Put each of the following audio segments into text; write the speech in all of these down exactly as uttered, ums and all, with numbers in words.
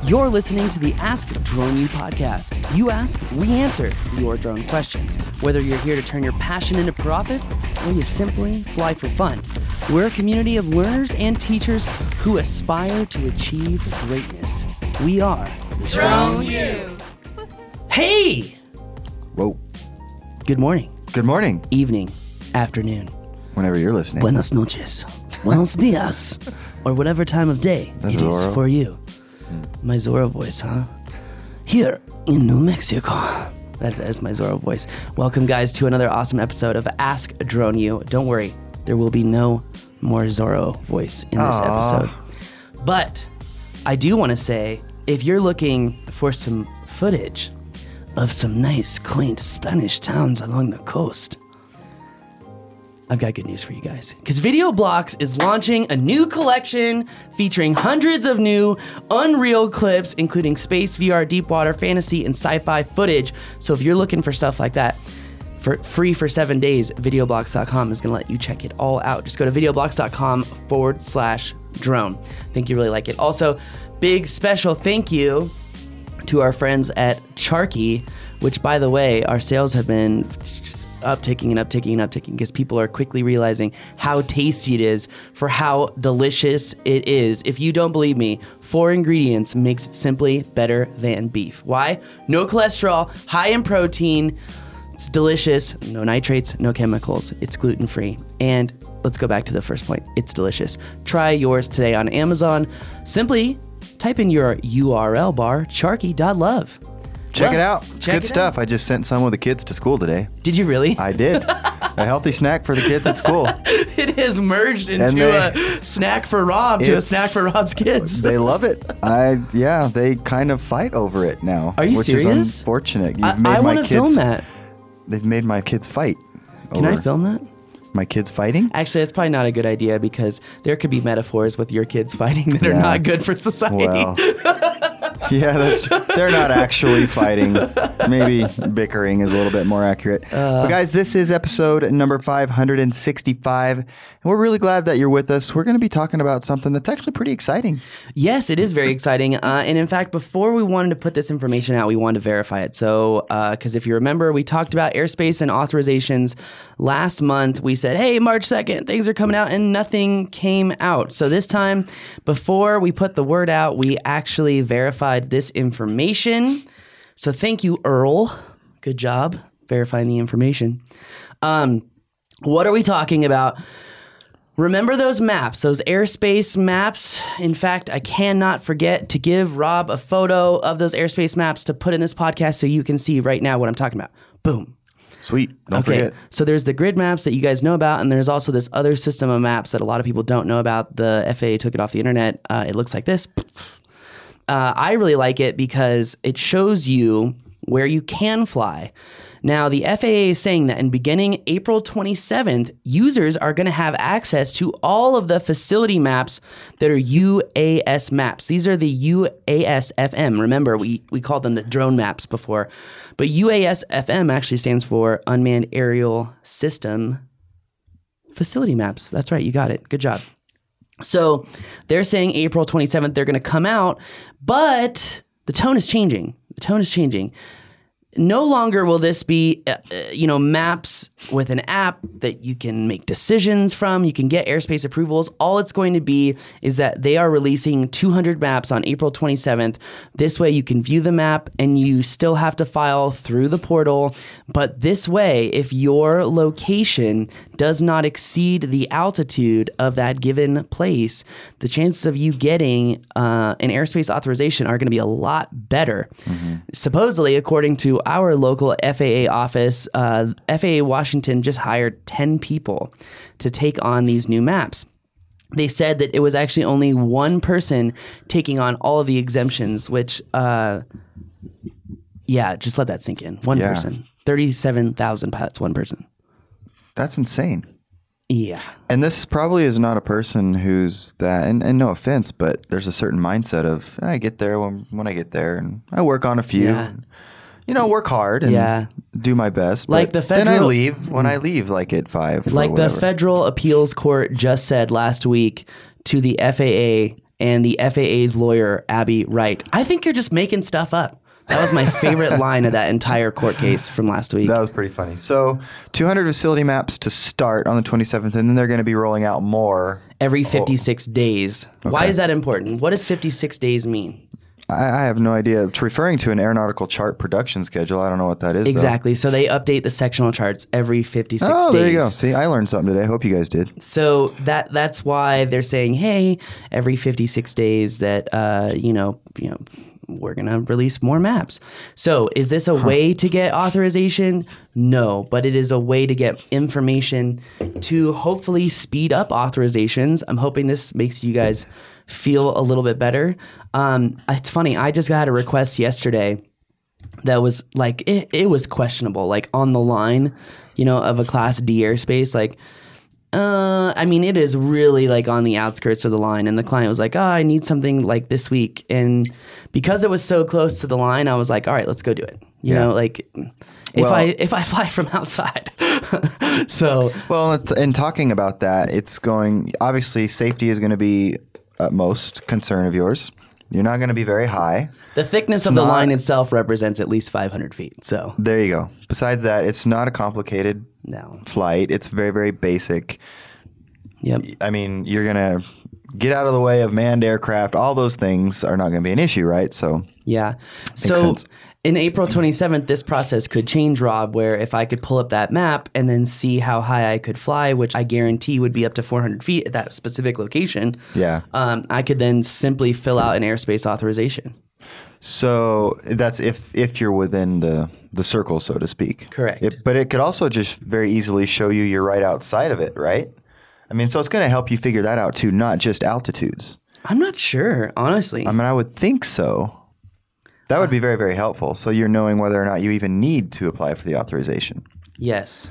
You're listening to the Ask Drone U podcast. You ask, we answer your drone questions. Whether you're here to turn your passion into profit or you simply fly for fun, we're a community of learners and teachers who aspire to achieve greatness. We are Drone U. Hey! Whoa. Good morning, Good morning, evening, afternoon, whenever you're listening. buenos noches, buenos dias, or whatever time of day That's it is Zorro. for you. My Zorro voice, huh? Here in New Mexico. That is my Zorro voice. Welcome, guys, to another awesome episode of Ask Drone U. Don't worry, there will be no more Zorro voice in this Aww. episode. But I do want to say, if you're looking for some footage of some nice, quaint Spanish towns along the coast, I've got good news for you guys. Because VideoBlocks is launching a new collection featuring hundreds of new Unreal clips, including space, V R, deep water, fantasy, and sci-fi footage. So if you're looking for stuff like that, for free for seven days, videoblocks dot com is going to let you check it all out. Just go to videoblocks.com forward slash drone. I think you really like it. Also, big special thank you to our friends at Charky, which, by the way, our sales have been upticking and upticking and upticking because people are quickly realizing how tasty it is for how delicious it is. If you don't believe me, four ingredients makes it simply better than beef. Why? No cholesterol, high in protein, it's delicious, no nitrates, no chemicals, it's gluten-free, and let's go back to the first point, it's delicious. Try yours today on Amazon. Simply type in your U R L bar, charky dot love. Check Well, it out. It's check good it stuff. out. I just sent some with the kids to school today. Did you really? I did. A healthy snack for the kids at school. It has merged into they- a snack for Rob to a It's- snack for Rob's kids. They love it. I yeah, they kind of fight over it now. Are you which serious? is unfortunate. You've I, made I my want to kids film that. They've made my kids fight. Can I over film that? my kids fighting? Actually, that's probably not a good idea because there could be metaphors with your kids fighting that are Yeah. not good for society. Well, yeah, that's they're not actually fighting. Maybe bickering is a little bit more accurate. Uh. but guys, this is episode number five hundred sixty-five, and we're really glad that you're with us. We're going to be talking about something that's actually pretty exciting. Yes, it is very exciting. Uh, and in fact, before we wanted to put this information out, we wanted to verify it. So, because if you remember, we talked about airspace and authorizations last month. We said, hey, March second, things are coming out, and nothing came out. So this time, before we put the word out, we actually verified this information. So thank you, Earl. Good job verifying the information. Um, what are we talking about? Remember those maps, those airspace maps? In fact, I cannot forget to give Rob a photo of those airspace maps to put in this podcast so you can see right now what I'm talking about. Boom. Sweet. Don't Okay, forget. so there's the grid maps that you guys know about, and there's also this other system of maps that a lot of people don't know about. The F A A took it off the internet. Uh, it looks like this. Uh, I really like it because it shows you where you can fly. Now, the F A A is saying that in beginning April twenty-seventh, users are going to have access to all of the facility maps that are U A S maps. These are the U A S F M. Remember, we, we called them the drone maps before. But U A S F M actually stands for Unmanned Aerial System Facility Maps. That's right, you got it. Good job. So they're saying April twenty-seventh, they're going to come out, but the tone is changing. The tone is changing. No longer will this be, uh, uh, you know, maps with an app that you can make decisions from. You can get airspace approvals. All it's going to be is that they are releasing two hundred maps on April twenty-seventh. This way you can view the map and you still have to file through the portal. But this way, if your location does not exceed the altitude of that given place, the chances of you getting uh, an airspace authorization are going to be a lot better. Mm-hmm. Supposedly, according to our local F A A office, uh, F A A Washington just hired ten people to take on these new maps. They said that it was actually only one person taking on all of the exemptions, which, uh, yeah, just let that sink in. One Yeah. person. thirty-seven thousand pets, one person. That's insane. Yeah. And this probably is not a person who's that, and, and no offense, but there's a certain mindset of, I get there when, when I get there, and I work on a few. Yeah. And, you know, work hard and Yeah. do my best. Like but the then I federal- leave when I leave, like at five. or Like the whatever. federal appeals court just said last week to the F A A and the F A A's lawyer, Abby Wright. I think you're just making stuff up. That was my favorite line of that entire court case from last week. That was pretty funny. So two hundred facility maps to start on the twenty-seventh, and then they're going to be rolling out more. Every fifty-six oh. days. Okay. Why is that important? What does fifty-six days mean? I, I have no idea. It's referring to an aeronautical chart production schedule. I don't know what that is. Exactly. Though. So they update the sectional charts every fifty-six oh, days. There you go. See, I learned something today. I hope you guys did. So that that's why they're saying, hey, every fifty-six days that, uh, you know, you know, we're going to release more maps. So is this a huh. way to get authorization? No, but it is a way to get information to hopefully speed up authorizations. I'm hoping this makes you guys feel a little bit better. Um, it's funny. I just got a request yesterday that was like, it, it was questionable, like on the line, you know, of a Class D airspace, like, Uh, I mean, it is really like on the outskirts of the line. And the client was like, oh, I need something like this week. And because it was so close to the line, I was like, all right, let's go do it. You yeah. know, like if well, I if I fly from outside. So, well, it's, in talking about that, it's going, obviously safety is going to be utmost concern of yours. You're not going to be very high. The thickness it's of the not, line itself represents at least five hundred feet. So there you go. Besides that, it's not a complicated no. flight. It's very, very basic. Yep. I mean, you're going to get out of the way of manned aircraft. All those things are not going to be an issue, right? So yeah. So sense. In April twenty-seventh, this process could change, Rob, where if I could pull up that map and then see how high I could fly, which I guarantee would be up to four hundred feet at that specific location, yeah, um, I could then simply fill out an airspace authorization. So that's if if you're within the, the circle, so to speak. Correct. It, but it could also just very easily show you you're right outside of it, right? I mean, so it's going to help you figure that out too, not just altitudes. I'm not sure, honestly. I mean, I would think so. That would be very, very helpful. So you're knowing whether or not you even need to apply for the authorization. Yes.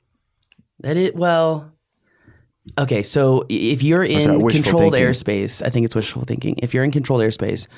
That it well. Okay, so if you're in controlled thinking? airspace, I think it's wishful thinking. If you're in controlled airspace,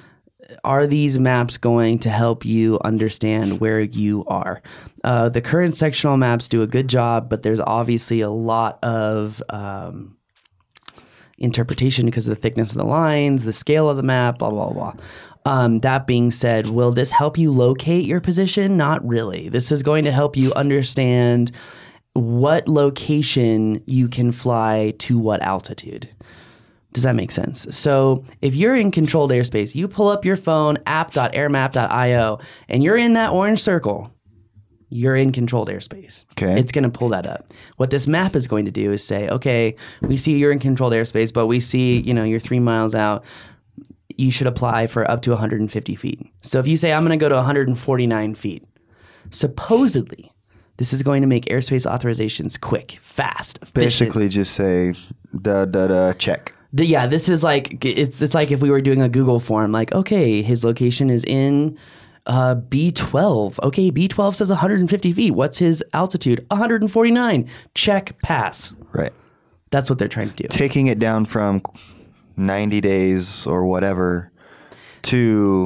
are these maps going to help you understand where you are? Uh, the current sectional maps do a good job, but there's obviously a lot of um, interpretation because of the thickness of the lines, the scale of the map, blah, blah, blah. Um, that being said, will this help you locate your position? Not really. This is going to help you understand what location you can fly to what altitude. Does that make sense? So if you're in controlled airspace, you pull up your phone, app dot airmap dot io, and you're in that orange circle, you're in controlled airspace. Okay. It's going to pull that up. What this map is going to do is say, okay, we see you're in controlled airspace, but we see, you know, you're three miles out. You should apply for up to one hundred fifty feet. So if you say, I'm going to go to one hundred forty-nine feet, supposedly this is going to make airspace authorizations quick, fast, efficient. Basically just say, da, da, da, check. The, yeah, this is like, it's it's like if we were doing a Google form, like, okay, his location is in uh, B twelve. Okay, B twelve says one hundred fifty feet. What's his altitude? one hundred forty-nine. Check, pass. Right. That's what they're trying to do. Taking it down from ninety days or whatever to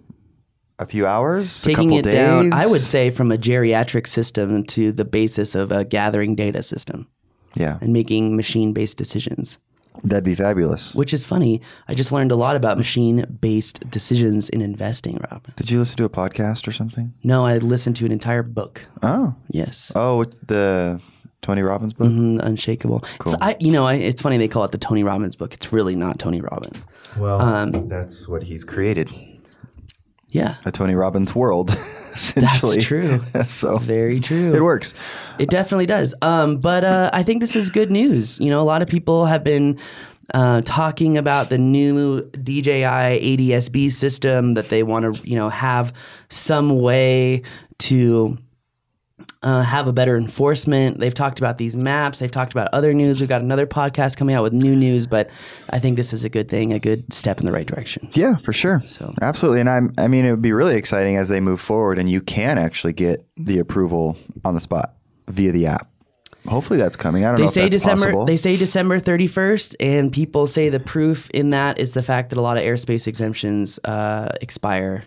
a few hours, taking a couple it days. down, I would say, from a geriatric system to the basis of a gathering data system. Yeah. And making machine-based decisions. That'd be fabulous. Which is funny. I just learned a lot about machine-based decisions in investing, Rob. Did you listen to a podcast or something? No, I listened to an entire book. Oh. Yes. Oh, the Tony Robbins book? Mm-hmm, Unshakable. Cool. So I, you know, I, it's funny they call it the Tony Robbins book. It's really not Tony Robbins. Well, um, that's what he's created. Yeah. A Tony Robbins world, essentially. That's true. So it's very true. It works. It definitely does. Um, but uh, I think this is good news. You know, a lot of people have been uh, talking about the new D J I A D S B system that they want to, you know, have some way to Uh, have a better enforcement. They've talked about these maps. They've talked about other news. We've got another podcast coming out with new news, but I think this is a good thing, a good step in the right direction. Yeah, for sure. So absolutely. And I'm, I mean, it would be really exciting as they move forward and you can actually get the approval on the spot via the app. Hopefully that's coming. I don't they know if say that's December, possible. They say December thirty-first, and people say the proof in that is the fact that a lot of airspace exemptions uh, expire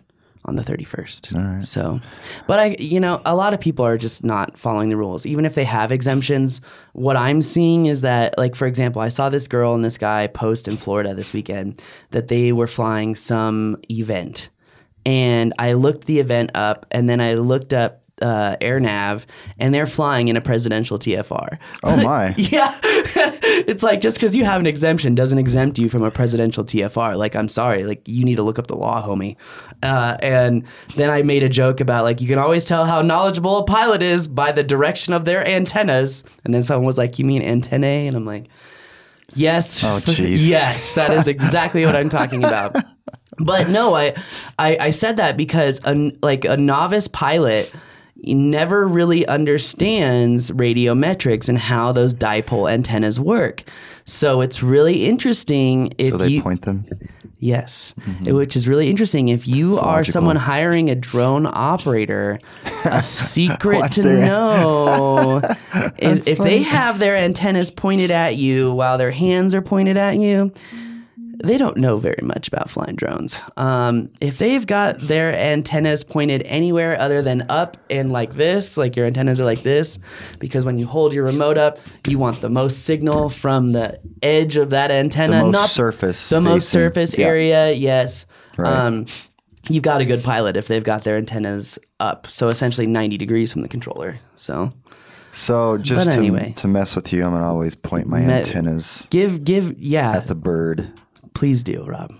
on the thirty-first. All right. So, but I, you know, a lot of people are just not following the rules. Even if they have exemptions, what I'm seeing is that, like, for example, I saw this girl and this guy post in Florida this weekend that they were flying some event. And I looked the event up, and then I looked up uh, AirNav, and they're flying in a presidential T F R. Oh, my. Yeah. It's like, just because you have an exemption doesn't exempt you from a presidential T F R. Like, I'm sorry. Like, you need to look up the law, homie. Uh, and then I made a joke about, like, you can always tell how knowledgeable a pilot is by the direction of their antennas. And then someone was like, you mean antennae? And I'm like, yes. Oh, jeez. Yes, that is exactly what I'm talking about. But no, I, I, I said that because, a, like, a novice pilot never really understands radiometrics and how those dipole antennas work. So it's really interesting if So they you point them? Yes, mm-hmm. Which is really interesting. If you it's are logical. someone hiring a drone operator, a secret Watch to their- know is if funny. they have their antennas pointed at you while their hands are pointed at you, they don't know very much about flying drones. Um, if they've got their antennas pointed anywhere other than up and like this, like your antennas are like this, because when you hold your remote up, you want the most signal from the edge of that antenna, The most not surface. the most facing. surface Yeah. area. Yes. Right. Um, you've got a good pilot if they've got their antennas up, so essentially ninety degrees from the controller. So So just But to, anyway. to mess with you, I'm going to always point my Me- antennas give give yeah. at the bird. Please do, Rob.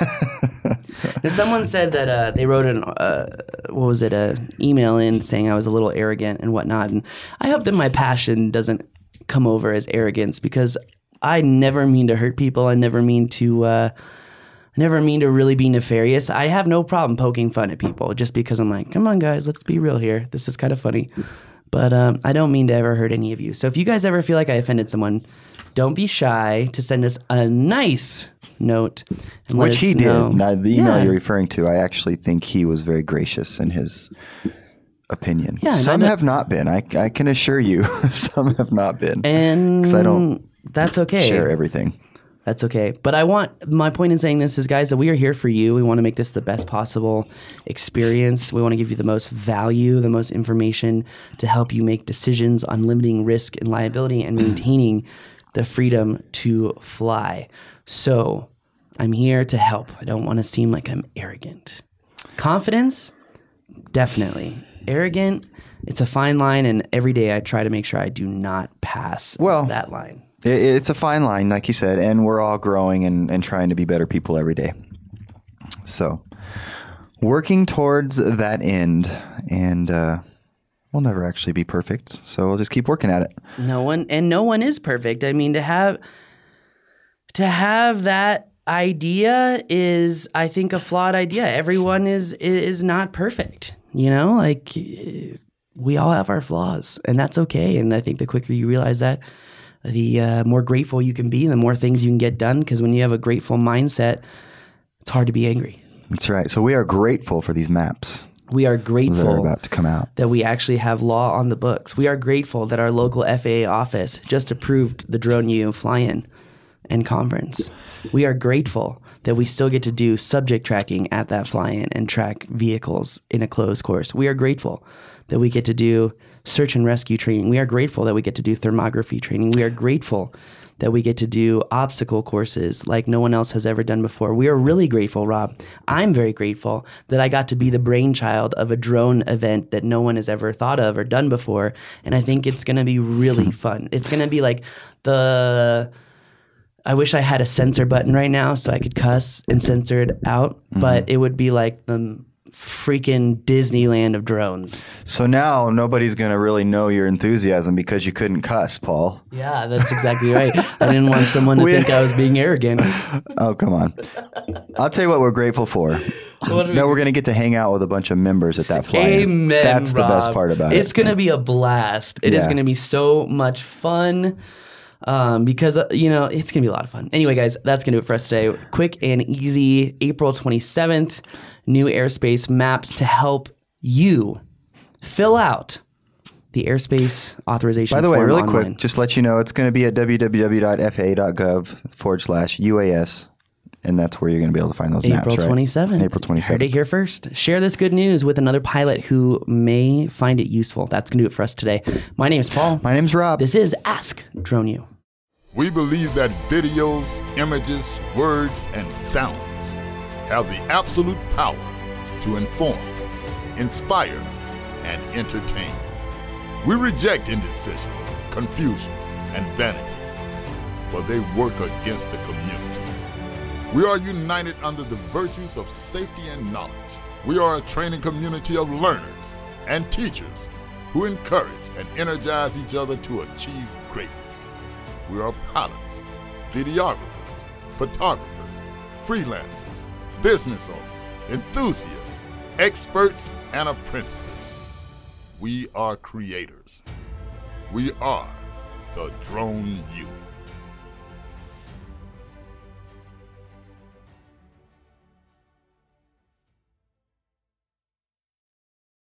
Now, someone said that uh, they wrote an uh, what was it, a email in saying I was a little arrogant and whatnot, and I hope that my passion doesn't come over as arrogance, because I never mean to hurt people. I never mean to. Uh, I never mean to really be nefarious. I have no problem poking fun at people just because I'm like, come on, guys, let's be real here. This is kind of funny. But um, I don't mean to ever hurt any of you. So if you guys ever feel like I offended someone, don't be shy to send us a nice note. And let Which us he know. did. Now, the email Yeah. you're referring to, I actually think he was very gracious in his opinion. Yeah, and Some I don't- have not been. I, I can assure you, some have not been. And 'Cause I don't that's okay. Share everything. That's okay. But I want, my point in saying this is, guys, that we are here for you. We want to make this the best possible experience. We want to give you the most value, the most information to help you make decisions on limiting risk and liability and maintaining the freedom to fly. So I'm here to help. I don't want to seem like I'm arrogant. Confidence, definitely. Arrogant, it's a fine line, and every day I try to make sure I do not pass Well, that line. It, it's a fine line, like you said, and we're all growing and, and trying to be better people every day. So, working towards that end, and uh, we'll never actually be perfect, so we'll just keep working at it. No one, and no one is perfect. I mean, to have to have that idea is, I think, a flawed idea. Everyone is is not perfect. You know, like, we all have our flaws, and that's okay. And I think the quicker you realize that, the uh, more grateful you can be, the more things you can get done. Because when you have a grateful mindset, it's hard to be angry. That's right. So we are grateful for these maps We are that are grateful about to come out. that we actually have law on the books. We are grateful that our local F A A office just approved the Drone U fly-in and conference. We are grateful that we still get to do subject tracking at that fly-in and track vehicles in a closed course. We are grateful that we get to do search and rescue training. We are grateful that we get to do thermography training. We are grateful that we get to do obstacle courses like no one else has ever done before. We are really grateful, Rob. I'm very grateful that I got to be the brainchild of a drone event that no one has ever thought of or done before. And I think it's going to be really fun. It's going to be like the... I wish I had a censor button right now so I could cuss and censor it out, mm-hmm. but it would be like the freaking Disneyland of drones. So now nobody's going to really know your enthusiasm because you couldn't cuss, Paul. Yeah, that's exactly right. I didn't want someone to We- think I was being arrogant. Oh, come on. I'll tell you what we're grateful for. What are That we- we're going to get to hang out with a bunch of members at that fly-in. Amen, That's the best Rob. part about It's it. going to be a blast. It is Yeah. going to be so much fun. Um, because, uh, you know, it's going to be a lot of fun. Anyway, guys, that's going to do it for us today. Quick and easy, April twenty-seventh, new airspace maps to help you fill out the airspace authorization By the way, form really online. quick, just let you know, it's going to be at www.fa.gov forward slash UAS and that's where you're going to be able to find those April maps, right? twenty-seventh. April twenty-seventh. Heard it here first. Share this good news with another pilot who may find it useful. That's going to do it for us today. My name is Paul. My name's Rob. This is Ask Drone U. We believe that videos, images, words, and sounds have the absolute power to inform, inspire, and entertain. We reject indecision, confusion, and vanity, for they work against the community. We are united under the virtues of safety and knowledge. We are a training community of learners and teachers who encourage and energize each other to achieve greatness. We are pilots, videographers, photographers, freelancers, business owners, enthusiasts, experts, and apprentices. We are creators. We are the Drone U.